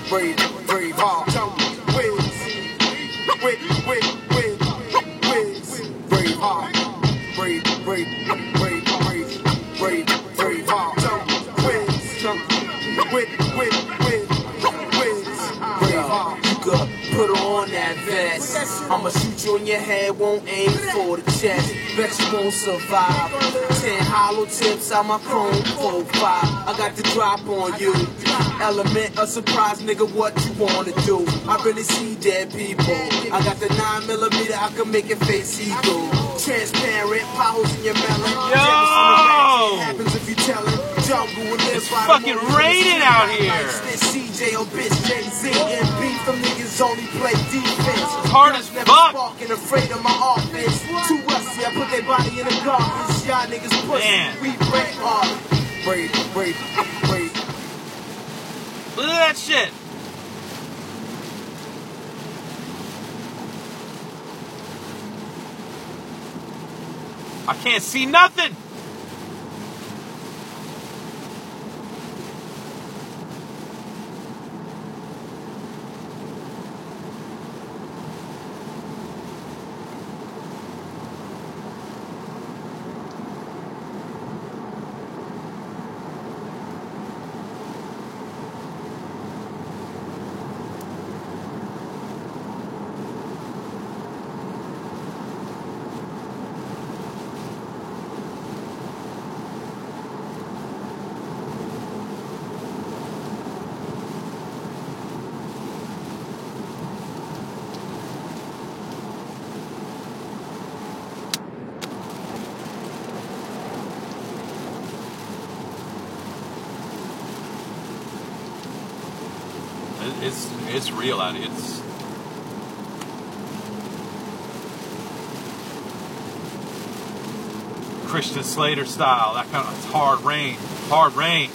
brave heart, whiz, brave heart, brave heart, brave heart. You could put on that vest. I'ma shoot you in your head, won't aim for the chest. Bet you won't survive. 10 hollow tips out my chrome profile. I got the drop on you. Element of surprise, nigga, what you wanna do? I really see dead people. I got the 9mm, I can make your face see through. Transparent, potholes in your melon. Yo! What happens if you tell it? Jungle will live. It's fucking raining out here. CJ or bitch Jay-Z and beef, them niggas only play defense. Hard as Never fuck. sparking, afraid of my offense. Too rusty, I put their body in the garbage. Y'all niggas pussy, Man. we break hard. Brave. Look at that shit. I can't see nothing. It's real out here. It's Christian Slater style. That kind of, it's hard rain. Hard rain.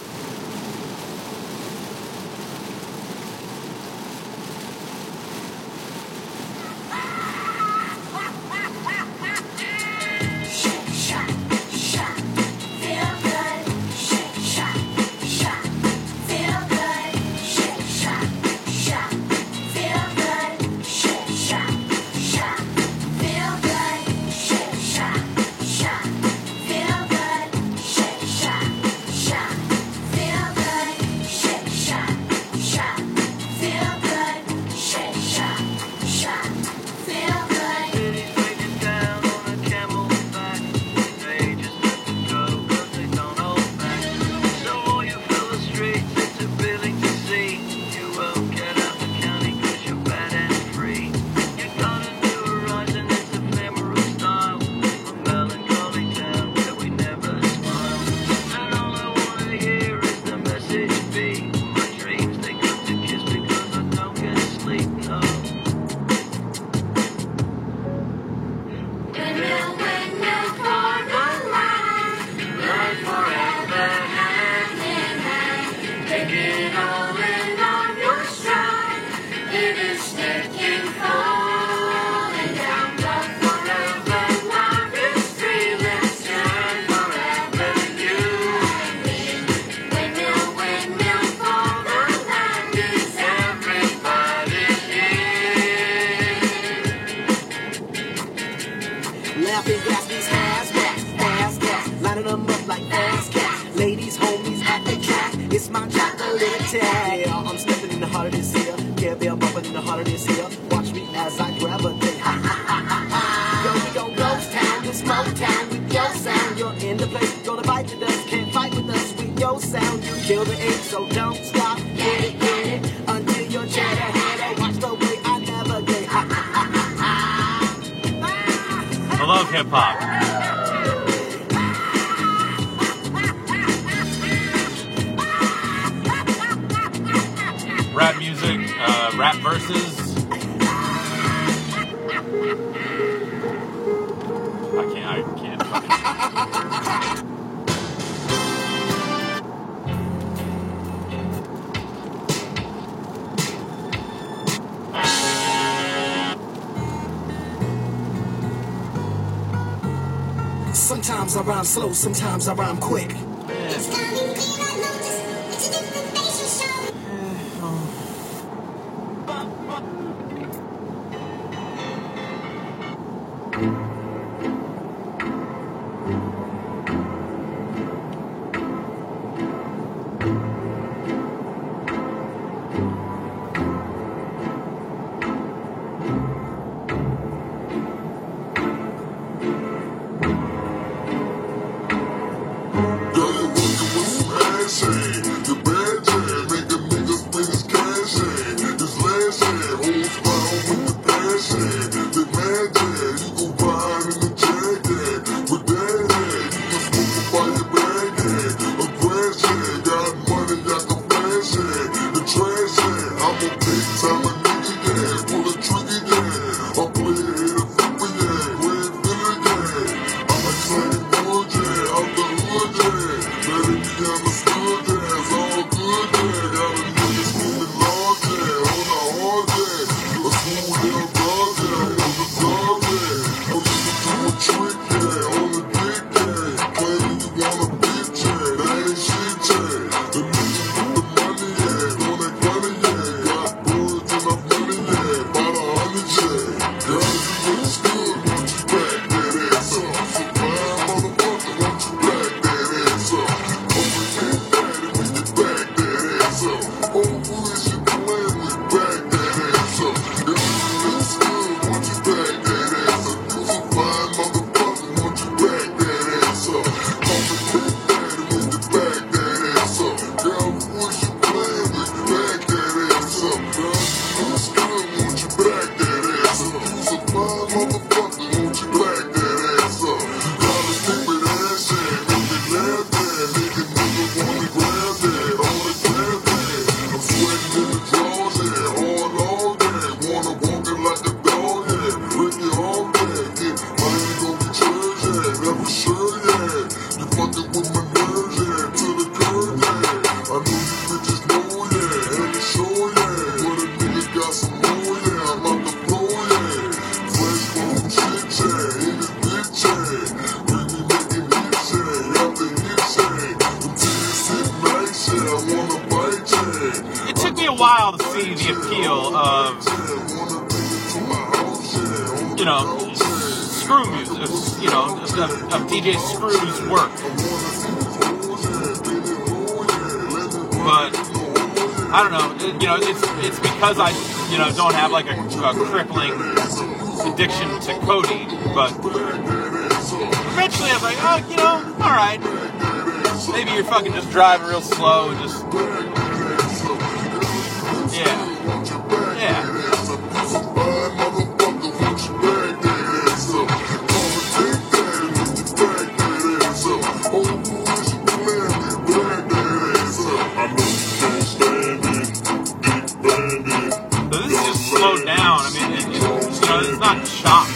Laughing gas, these fast gas, lining them up like fast gas. Ladies, homies at the track, it's my chocolate attack. Yeah, I'm stepping in the heart of this here. Yeah, they're bumping in the heart of this here. Watch me as I grab a thing. Ha ha ha ha ha. Yo, we gon' ghost town, this smoke town with your sound. You're in the place, gonna bite the dust. Can't fight with us with your sound. You kill the ink, so don't stop. Get it, until you're jet ahead. Watch the way I navigate. Ha ha ha ha ha. I love hip hop. Rap music, rap verses. I can't fucking. Sometimes I rhyme slow, sometimes I rhyme quick. me a while to see the appeal of, you know, Screw music, you know, of DJ Screw's work. But I don't know, you know, it's because I, you know, don't have like a crippling addiction to codeine. But eventually I was like, oh, you know, all right. Maybe you're fucking just driving real slow and just, yeah. So this is just slowed down. I mean, you know, it's not chopped.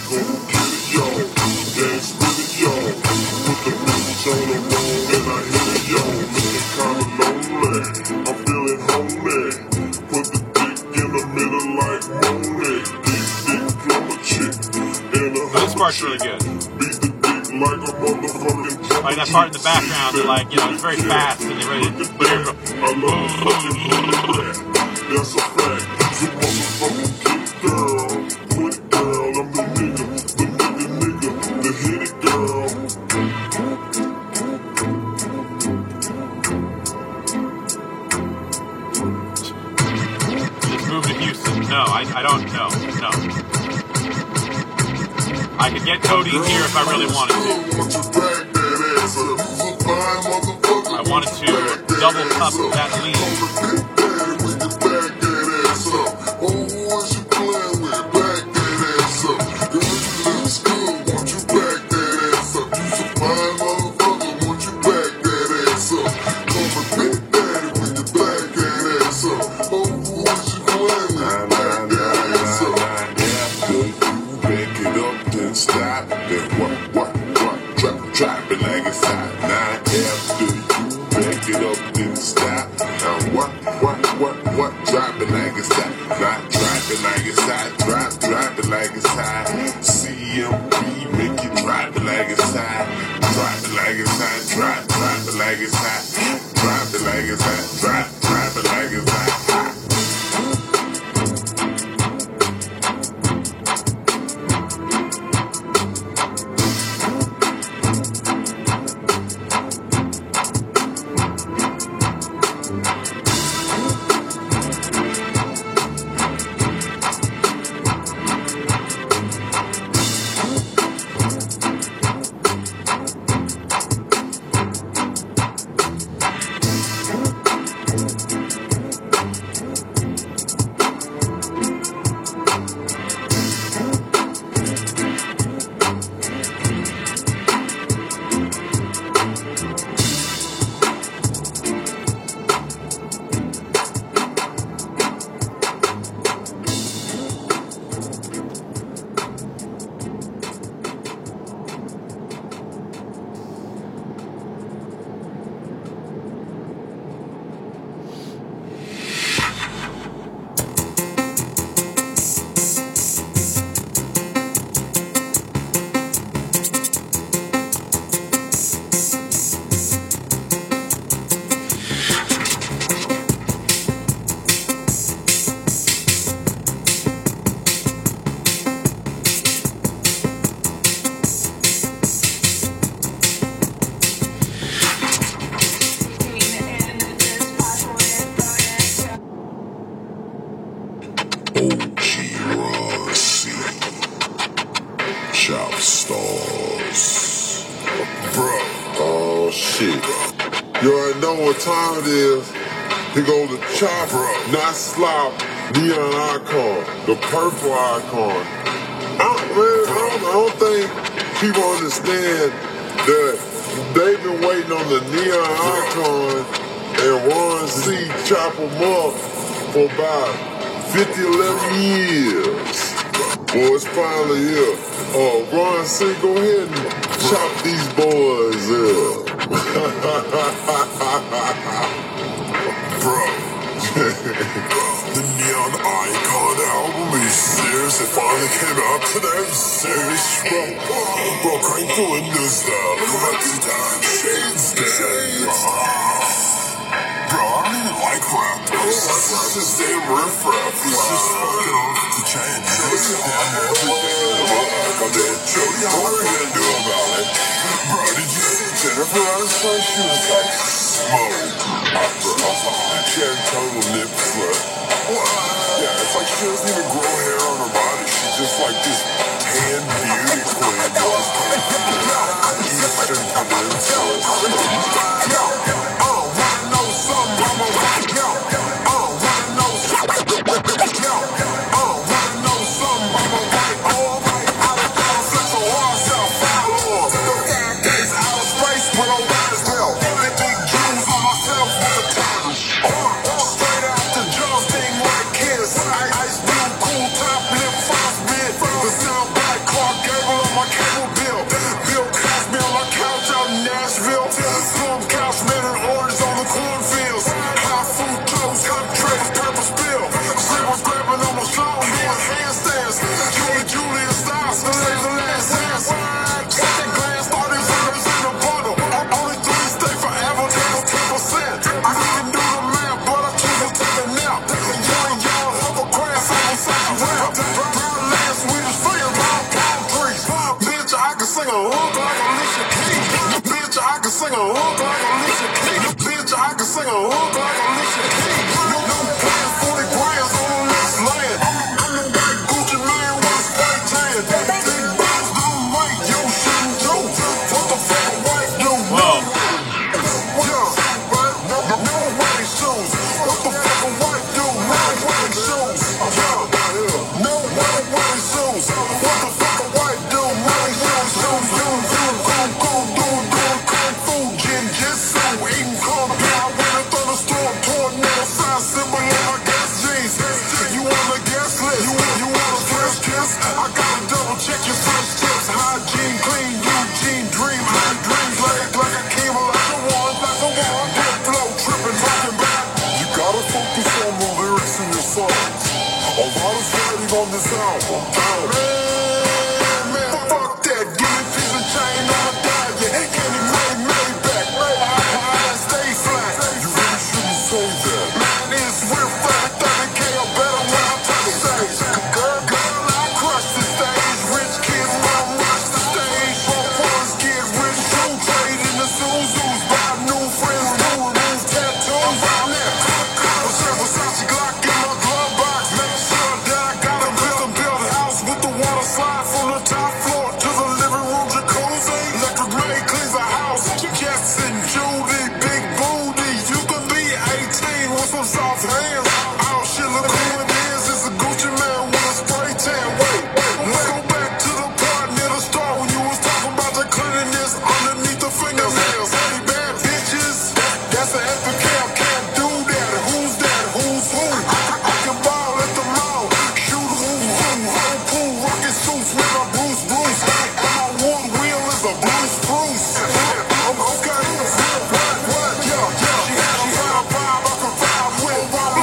This part's really good. Like that part in the background, they're like, you know, it's very fast and they're ready to go. That's a fact. You motherfucking kick girl, quick girl, I'm the nigga, the hit it girl. Just move to Houston. No, I don't know. No. I could get codeine here if I really wanted to. I wanted to double cup that lean. Drop it like it's hot. Now after you back it up, then stop. Now what? Drop it like it's hot. Not drop it like it's hot. Drop it like it's hot. CMB make you drop it like it's hot. Drop it like it's hot. Drop it like it's hot. Drop it like it's hot. Drop it like it's hot. Chop stars. Bruh. Oh shit. You already know what time it is. Here goes the chopper, not slop, neon icon, the purple icon. I don't think people understand that they've been waiting on the neon icon and Ron C chop them up for about 50, 11 years. Boy, it's finally here. Ron C, go ahead and chop these boys up. Bro, the Neon Icon album is serious. It finally came out today. Serious, bro, crank the windows down. Shades down. Bro, I don't even like rap. It's just damn riff-raff. It's just fucking off the chain. It's damn everything. Like I'm dead. Jody, what are you gonna do about it? Bro, did you see Jennifer Aniston? She was like smoke. She had a total nip slip. Yeah, it's like she doesn't even grow hair on her body. She's just like this tan beauty queen. Eastern Peninsula. Wanna know something? I'm a rock. Wanna know something? Wanna know something? I'm a right. All right, out of town, Central Ourself, follow. 5 days out of space, but I'm right as well. Big jewels on myself with the title. Straight out the jump thing like kids. Ice blue, cool top, lip, 5 mid. The sound black Clark Gable on my cable bill. Bill Cosby on my couch out in Nashville. Slum couch, man, and orange on the cornfields. High food toast, concentrated purple spill. Slippers grabbing on my shoulder, doing handstands. Julia Stiles, the last dance. Second glance, 30 fingers in a bundle. Only 3 stay forever, take 10%. I can do the math, but I choose to take a nap. Young, hovercrafts on the side rap. Brown land, Swedish fingers, long palm trees. Bitch, I can sing a hook like Alicia Keys. Bitch, I can sing a hook like Alicia Keys. Bitch, I can sing a hook like Alicia Keys. No plans, 40 grams on the next land. I'm the white Gucci man with a spray tan. Big boys don't make you shouldn't do. What the fuck a white do? Whoa. No wedding shoes. What the fuck a white do? No wedding shoes. No wedding shoes. What the fuck a white do? No wedding shoes. Doing kung fu, jujitsu, eating compound with a thunderstorm, tornado sign symbol on my gas jeans. You on the gas list? You want a fresh kiss? I gotta double check your fresh tips. Hygiene, clean, Eugene, dream, high dreams like I came like a one. Dead flow, tripping, talking back. You gotta focus on the lyrics in your songs. A lot is writing on this album. Man, fuck that. Give me piece of chain on my diet. Candy made back. I stay flat. You really shouldn't say that. Man, it's real flat. 30K or better when I touch the stage. Girl, I crush the stage. Rich kids wanna rush the stage. Broke kids, rich too. Trade in the Suzus. Buy new friends, remove tattoos. I'm there. Versace Glock in my glove box. Make sure that I got a build house with the water slide from the top floor to the living room jacuzzi. Electric maid cleans the house. Jackson, Judy, big booty. You can be 18 with some soft hands. Oh shit, look who it is. It's a Gucci man with a spray tan. Wait, let's go back to the part near the start when you was talking about the cleanliness underneath the fingernails. Hey, bad bitches, that's an epic camp. Can't do that. Who's that? Who's who? I can ball at the mall. Shoot whole pool, rockin' suits with my Bruce. And my wood wheel is a Bruce. I'm okay. What? Yeah. She had a vibe I could vibe with.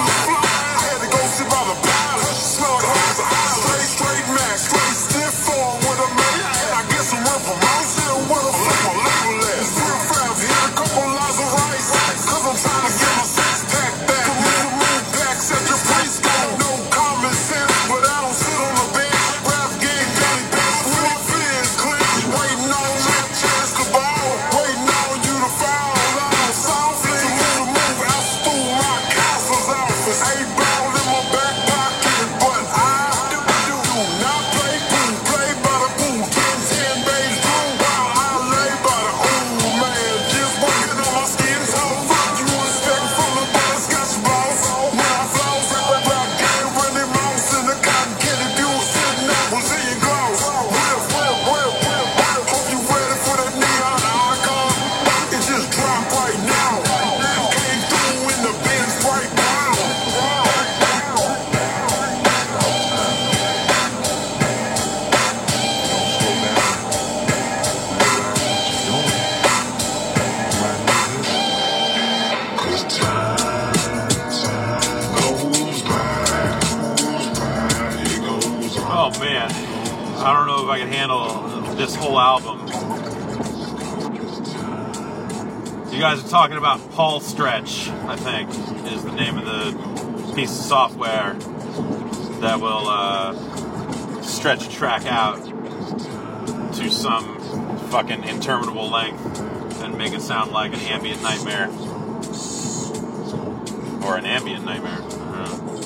I had to go sit by the pilot. Smell the house. Straight max, straight stiff form with a man. I get some real promotion. What the fuck my label at? It's real fast. Hit a couple lots of rice. Cause I'm trying to get my six-pack back. Move back, set your place go. No common sense, but I don't sit on the bench. Rap game, daily bench. Real fears clean. Waiting on that chance to ball. Waiting on you to fall out softly. To move out through my castle's office. 8 ball in my back pocket, but I do not play pool. Play by the pool. 10 bays through while I lay by the old man. Just working on my skin. So fuck you expect from the butterscotch balls. When I flows, rap game, running mouse in the cotton candy bugle sitting up Brazilian gloves. Whip. Hope you ready for that neon icon. It just dropped right now. Came through in the Benz bright brown. Cause time goes by. It goes on. Oh man, I don't know if I can handle this whole album. You guys are talking about Paul Stretch, I think. is the name of the piece of software that will stretch a track out to some fucking interminable length and make it sound like an ambient nightmare. Or an ambient nightmare. I don't know.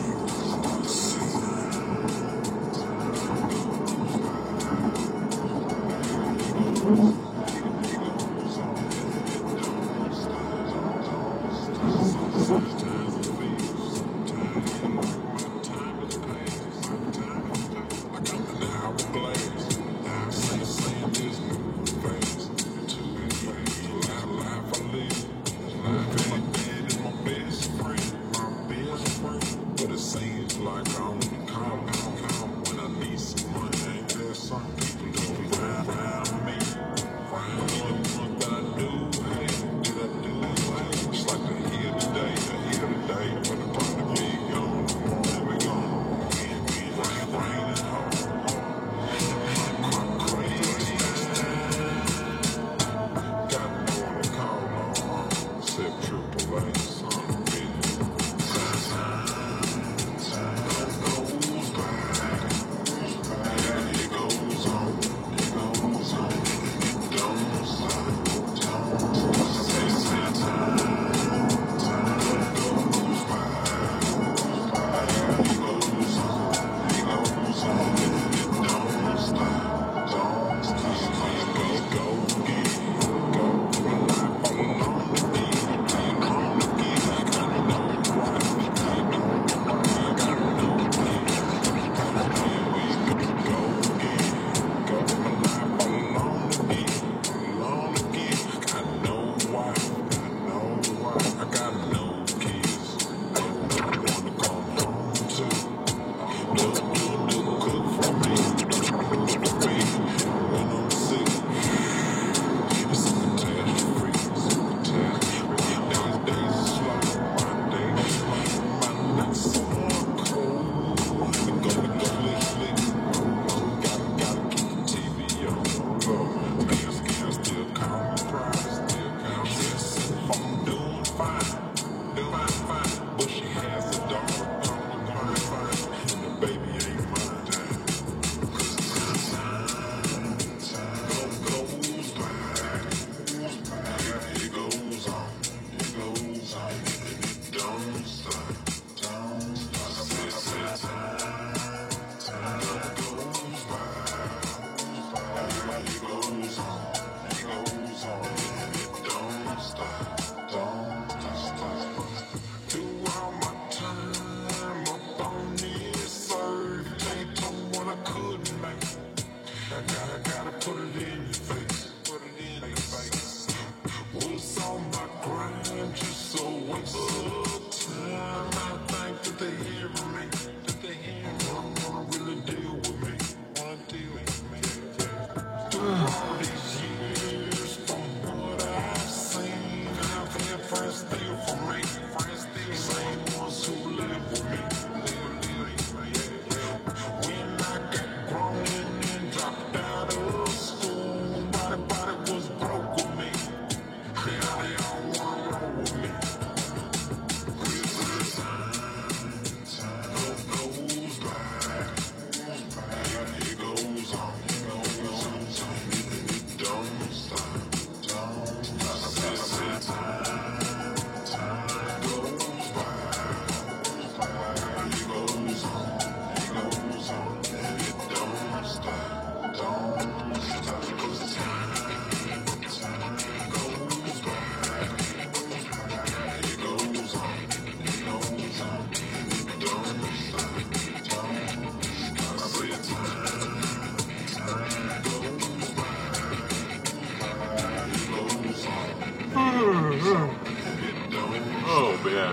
Oh, man.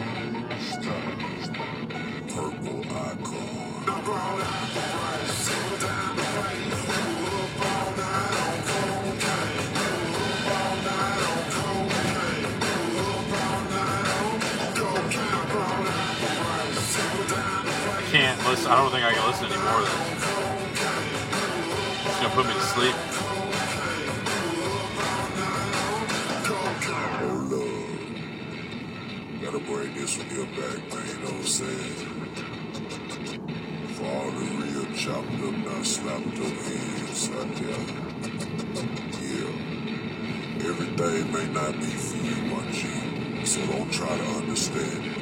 I can't listen. I don't think I can listen anymore of this. It's going to put me to sleep. Gotta gotta bring this one here back, man, you know what I'm saying? For all the real chopped up, not slapped up heads out there. Yeah. Everything may not be for you, my G, so don't try to understand it.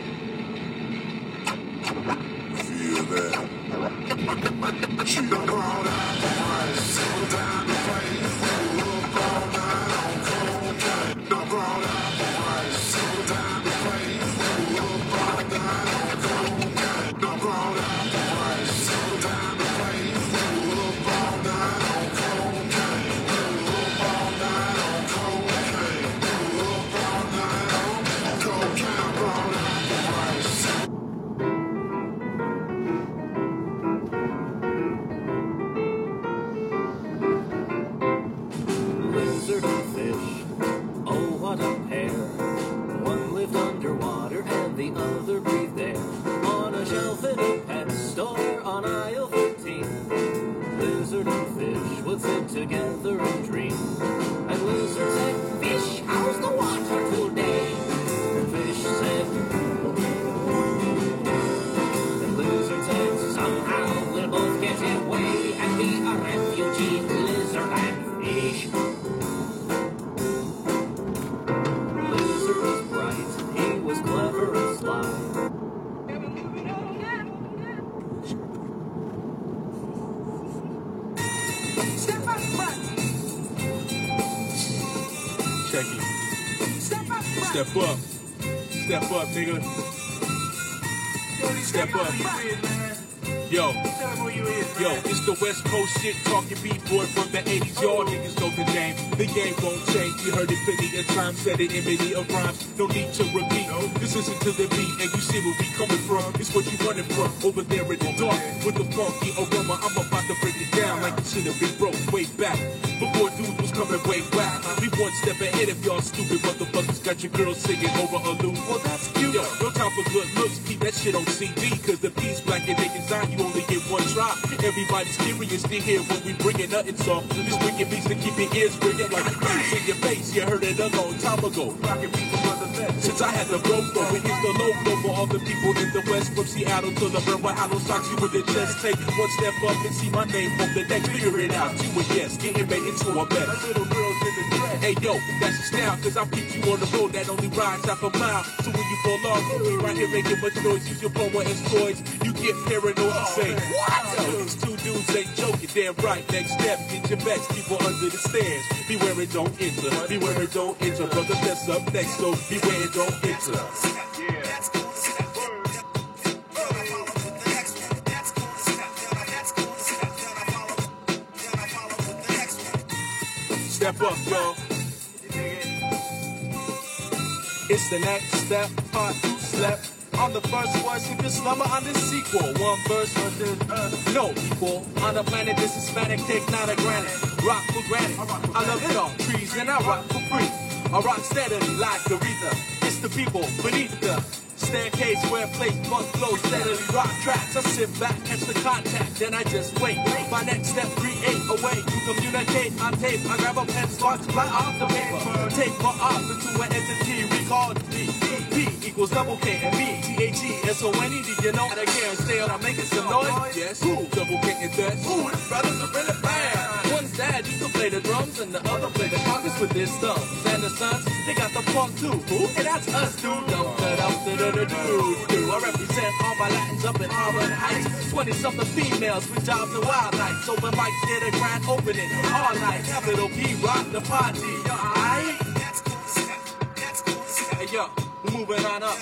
Feel that? She done brought out the price, settle down the place, roll up all night on cocaine. Done brought out the price, settle down the place, roll up all night on cocaine. Done brought out the price, settle down the place, roll up all night on cocaine. Roll up all night on cocaine. Roll up all night on cocaine. Brought out the price. Lizard and fish, oh what a pair. One lived underwater and the other breathed air. On a shelf in a pet store on aisle 15, lizard and fish would sit together and dream. And lizard said, "Fish, how's the water today?" And fish said, and lizard said, "Somehow we'll both get away and be a refugee, lizard and fish." Lizard was bright, he was clever and sly. Step up front. Check it. Step up front. Step up. Step up, nigga. Step up. Yo. Yo, it's the West Coast shit talking B-boy from the 80s. Y'all niggas know the name. The game won't change. You heard it plenty of times, said it in many of rhymes. No need to repeat. This isn't to the beat, and you see where we coming from. It's what you running from over there in the dark with the funky aroma. I'm about to break it down like it should have been broke way back before dudes was coming way back. We one step ahead if y'all stupid motherfuckers got your girls singing over a loop. Well, that's cute. Yo, no time for good looks. Keep that shit on CD, cause the piece black and they design you only get one try. Everybody's curious to hear when we bringing nothing soft. This wicked beats to keep your ears ringing like bass in your face. You heard it a long time ago. Rockin' people for the best. Since I had the road flow, it is the low flow for all the people in the West, from Seattle to the Burn, where hollow socks you with the chest. Take one step up and see my name on the next. Figure it out, you and yes, getting made into a mess. Little girls in the dress. Hey yo, that's just now, cause I'll keep you on the road that only rides half a mile. So when you fall off, you'll be right here making much noise. Use your power as toys. You get paranoid and say, what? These two dudes ain't joking, damn right. Next step, get your best people under the stairs. Beware it, don't enter. Beware it, don't enter. Brother, that's up next, so beware it, don't enter. Step up, y'all. It's the next step, part 2 slept. On the first verse, if you slumber on the sequel. One verse, no equal. On the planet, this Hispanic take not a granite. Rock for granted. I love it all. Trees and I rock for free. I rock steadily like Aretha. It's the people beneath the staircase where place funk flows steadily. Rock tracks. I sit back, catch the contact, then I just wait. My next step, create a way to communicate on tape. I grab a pen, start to fly off the paper. Take my off into an entity we call D. P equals double K and me. T-H-E-S-O-N-E. Did you know that I can't stay on? I'm making some noise. Yes. Who? Double K and that. Ooh, the brothers are really bad. One's dad used to play the drums and the other play the congas with his thumbs. And the sons, they got the funk too. Who? And that's us, dude. I represent all my Latins up in Harlem Heights. 20-something females with jobs and wild nights. So when mics get a grand opening all night. Capital P rock the party. Aight? Hey yo, we're moving on up.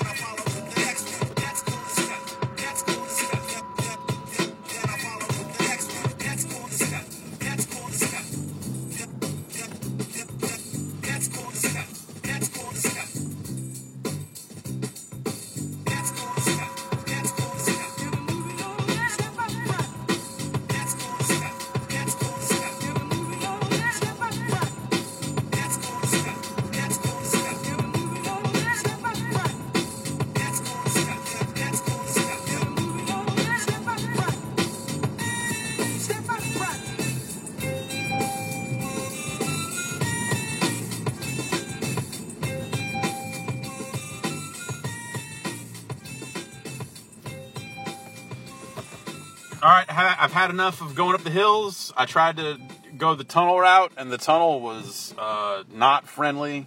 All right, I've had enough of going up the hills. I tried to go the tunnel route, and the tunnel was not friendly.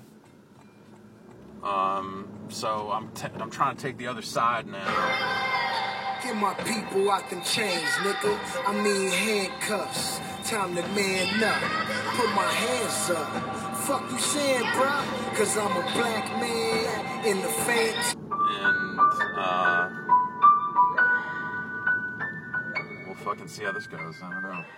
So I'm trying to take the other side now. Get my people out them chains, nigga. I mean handcuffs. Time to man up. Put my hands up. Fuck you saying, bruh? Cause I'm a black man in the faint. And we'll fucking see how this goes. I don't know.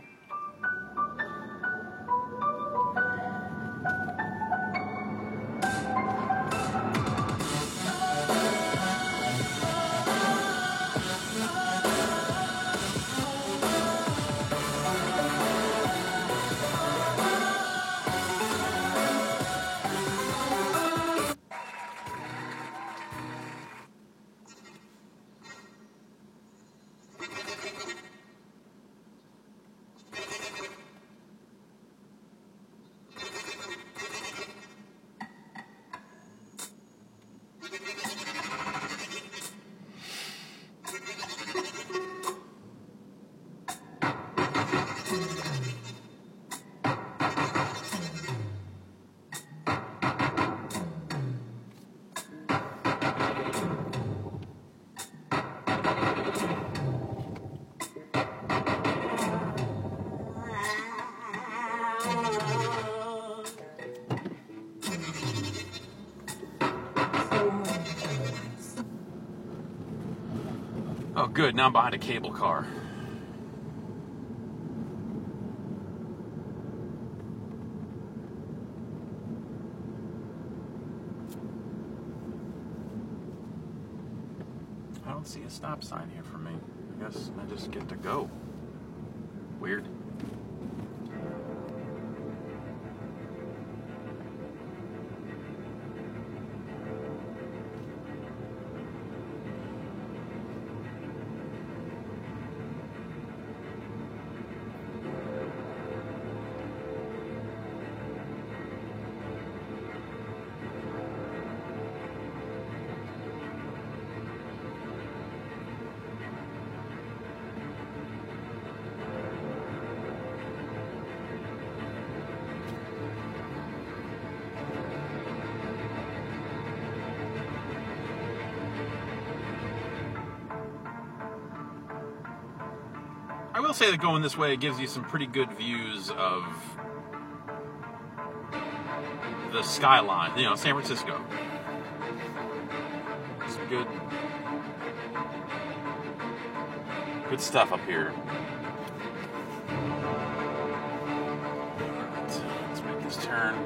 Oh, good. Now I'm behind a cable car. I don't see a stop sign here for me. I guess I just get to go. Weird. I will say that going this way gives you some pretty good views of the skyline, you know, San Francisco. Some good stuff up here. Let's make this turn.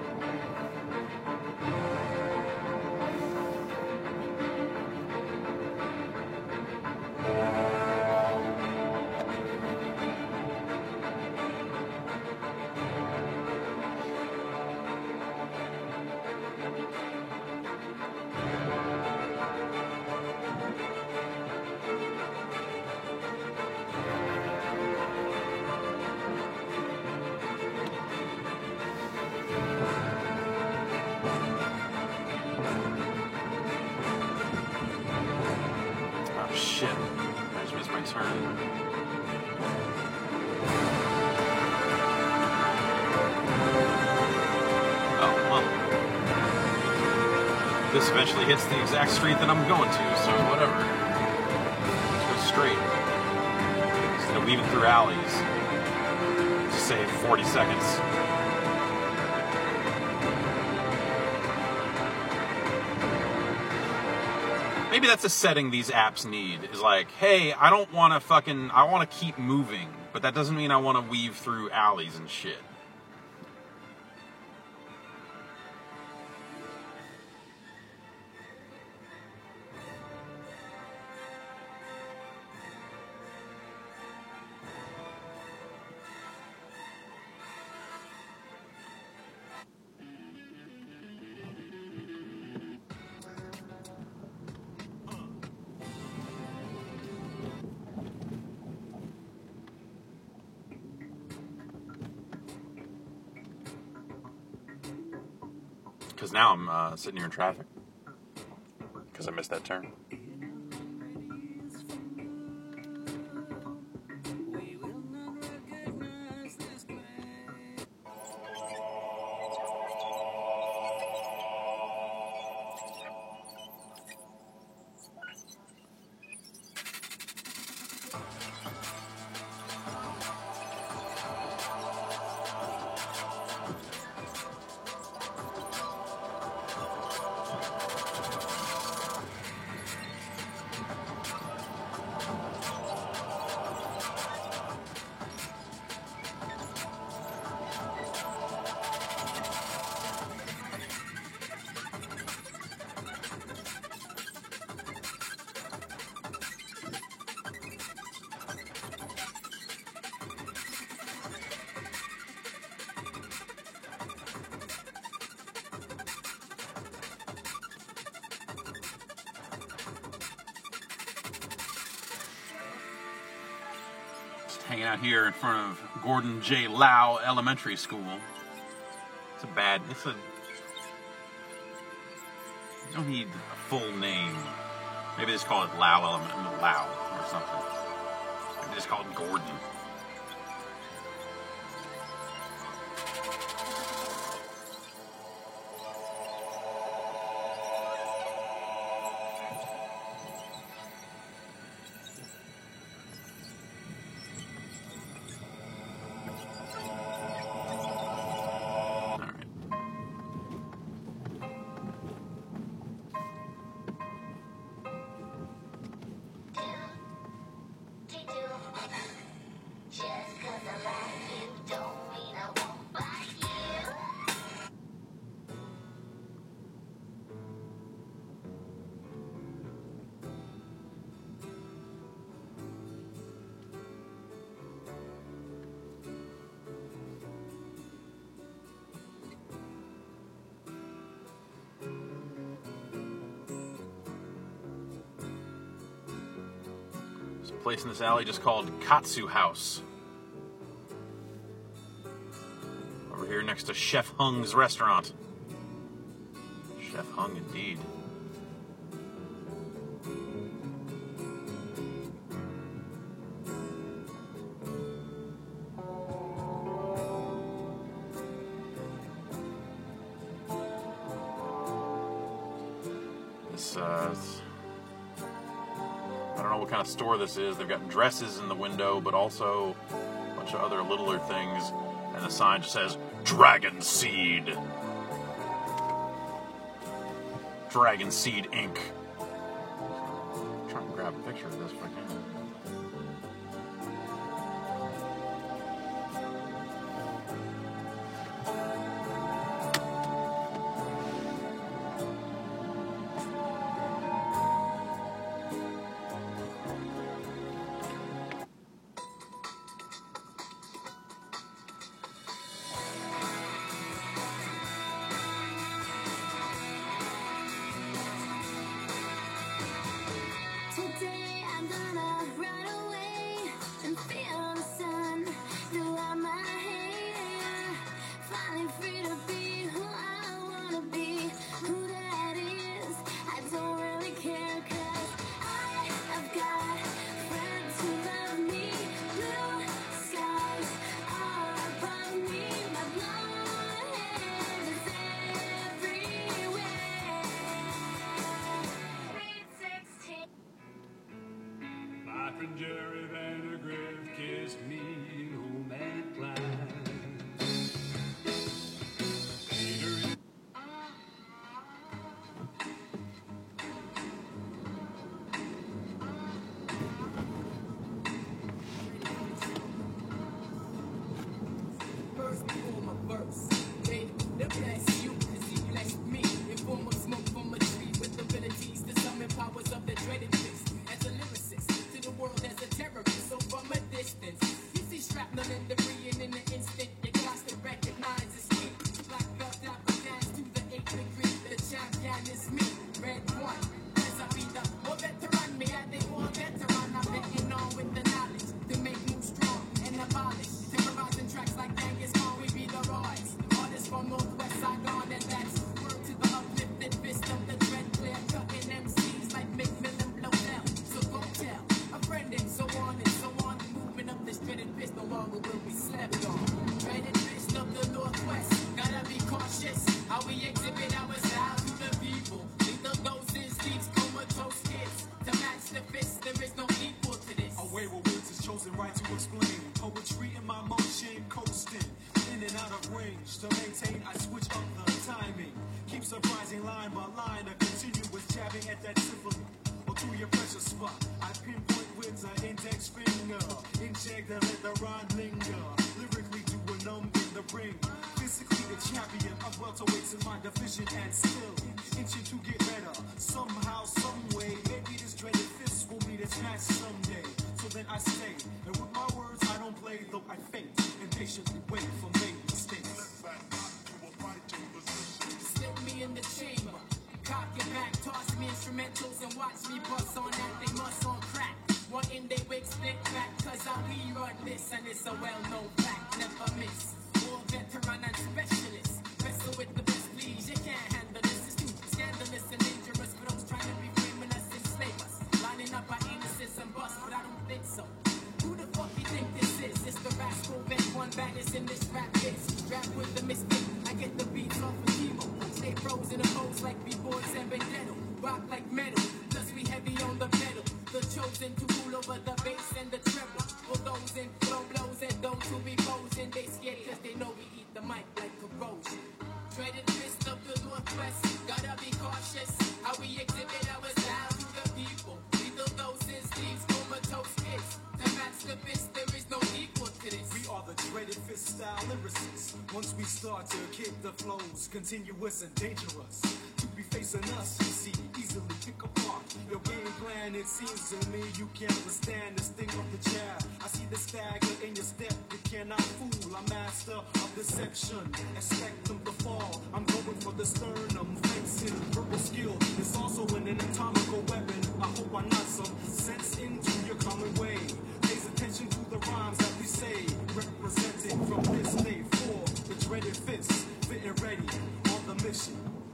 Shit. I just missed my turn. Oh, well. This eventually hits the exact street that I'm going to, so whatever. Let's go straight. Instead of weaving through alleys. Just save 40 seconds. Maybe that's a setting these apps need, is like, hey, I don't want to I want to keep moving, but that doesn't mean I want to weave through alleys and shit. Because now I'm sitting here in traffic. Because I missed that turn. hanging out here in front of Gordon J. Lau Elementary School. You don't need a full name. Maybe they just call it Lau or something. Maybe just call it Gordon. There's a place in this alley just called Katsu House. Over here next to Chef Hung's restaurant. Chef Hung indeed. I don't know what kind of store this is. They've got dresses in the window, but also a bunch of other littler things. And the sign just says, Dragon Seed. Dragon Seed Inc. I'm trying to grab a picture of this if I can. Today I'm gonna run away and feel the sun throughout my hair. Finally free to be who I wanna be, who that is. I don't really care 'cause I have got friends who love me. Blue skies all above me. My blonde hair is everywhere. 316. My friend Jerry Vandergrift kissed me home at Clyde. First before my verse. Baby, the bless you, 'cause he blessed me. In form of smoke from a tree with abilities to summon powers of the dreaded fist. As a lyricist, to the world as a terrorist. So from a distance, you see shrapnel and debris, and in an instant, you got to recognize it's me. Black belt out the dance to the 8th degree. The champion is me. Red one, as I be the more veteran. Me, I think more veteran. I'm betting on with the knowledge to make moves strong and abolish. Terrorizing tracks like Angus Khan, we be the Roy's. Artists from Northwest Saigon, and that's word to the uplifted fist of the dread clear cutting MCs like McMillan Blowell. So go tell a friend and so on and so on. The movement of this dreaded fist no longer will be slept on. Dreaded fist of the Northwest, gotta be cautious how we exhibit our style to the people. Lethal doses leaves comatose kids. To match the fist, there is no equal to this. Away with words is chosen right to explain. Poetry in my motion, coasting in and out of range. To maintain, I switch up the timing. Keep surprising line by line. I continue with jabbing at that symphony. Or to your pressure spot, I pinpoint with an index finger. Inject and let the rhyme linger. Lyrically do a number in the ring. Physically the champion of welterweights in my division and still itching to get better. Somehow, some way, maybe this dreaded fist will meet its match someday. So then I stay, and with my words I don't play, though I faint and patiently wait for made mistakes. Slip me in the chamber, cock your back, toss me instrumentals and watch me bust on that they must on crack. wanting they wig split back, cause how we run this, and it's a well-known fact, never miss. War veteran and specialist, wrestle with the best, please, you can't handle this, it's too scandalous and dangerous for those trying to be framing us and slave us, lining up our innocence and bust, but I don't think so. Who the fuck you think this is? It's the rascal vet, one baddest in this rap is. Rap with the misfit, I get the beats off of chemo. Stay frozen and pose like B-boys and Vendetto. Rock like metal, plus we heavy on the pedal. The chosen to rule over the bass and the treble. For those in flow blows and those who be posing, they scared cause they know we eat the mic like corrosion. Dreaded fist of the Northwest, gotta be cautious. How we exhibit our style to the people. Lethal doses, thieves, comatose kids. To match the fist, there is no equal to this. We are the dreaded fist style lyricists. Once we start to kick the flows, continuous and dangerous. You be facing us, you see, easily pick apart your game plan. It seems to me you can't withstand the sting of the jab. I see the stagger in your step, you cannot fool. I'm master of deception, expect them to fall. I'm going for the sternum, fencing, verbal skill. It's also an anatomical weapon. I hope I knock some sense into your common way. Pays attention to the rhymes that we say, representing from this day forth. The dreaded fists, fitting ready on the mission.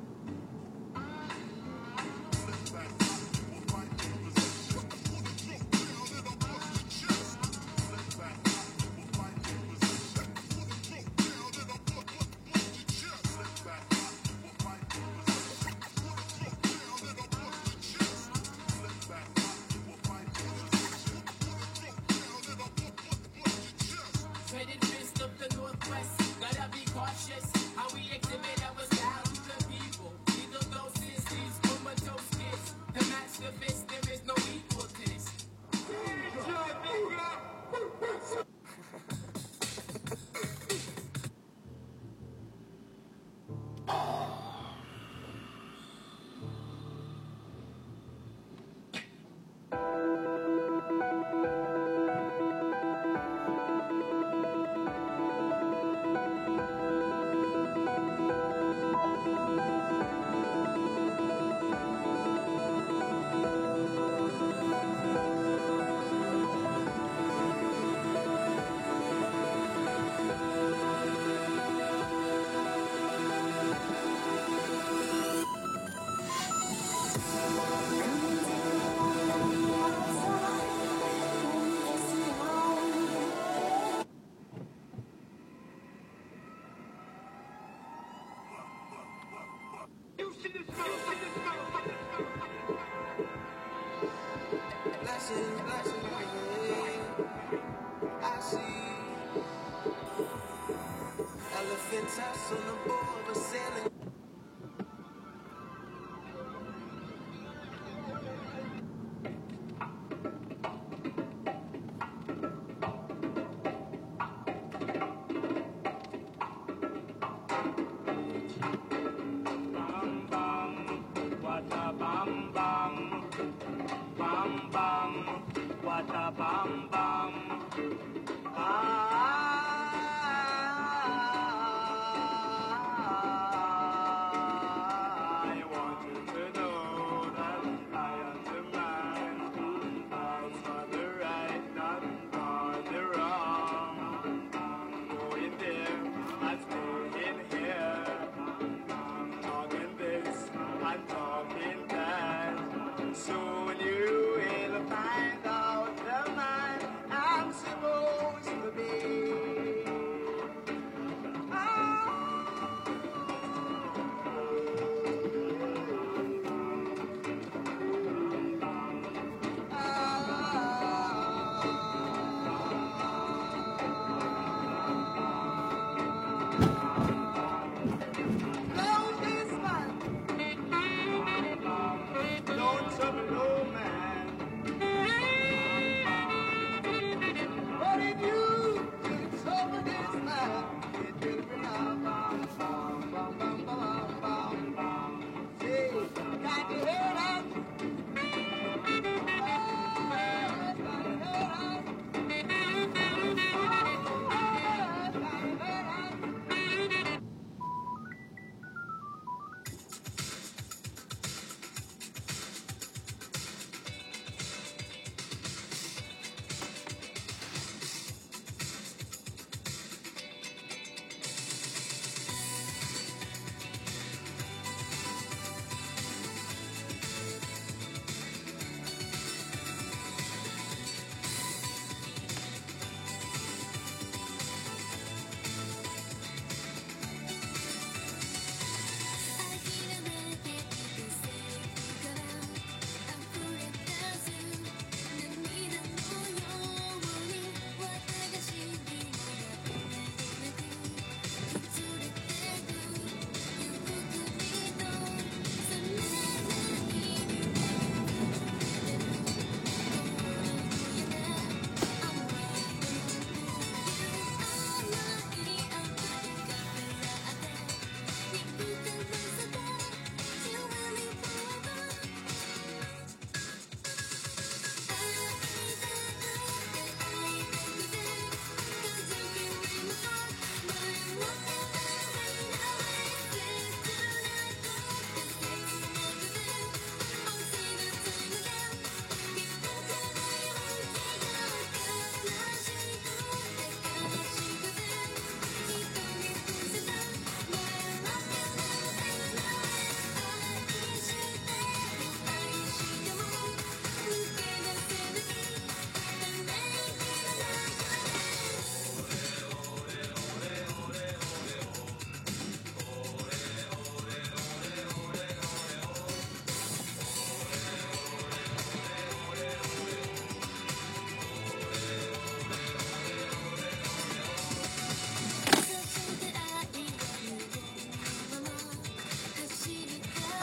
Dreaded fist of the Northwest, gotta be cautious. How we exhibit our style to the people. Lethal doses, these comatose kids. To match the fist, there is no equal to this. Blessings, blessings, I see elephants house on the board of sailing. Bam bam, what a bam bam, bam bam, what a bam bam. I want you to know that I am the man who's for the right, not for the wrong. Going there and staying here. Talking this and talking that. Soon you will find out the man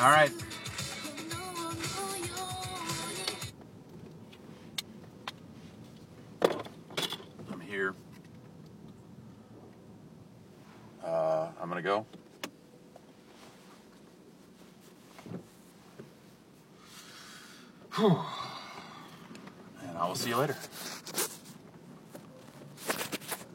All right. I'm here. I'm going to go. Whew. And I will see you later.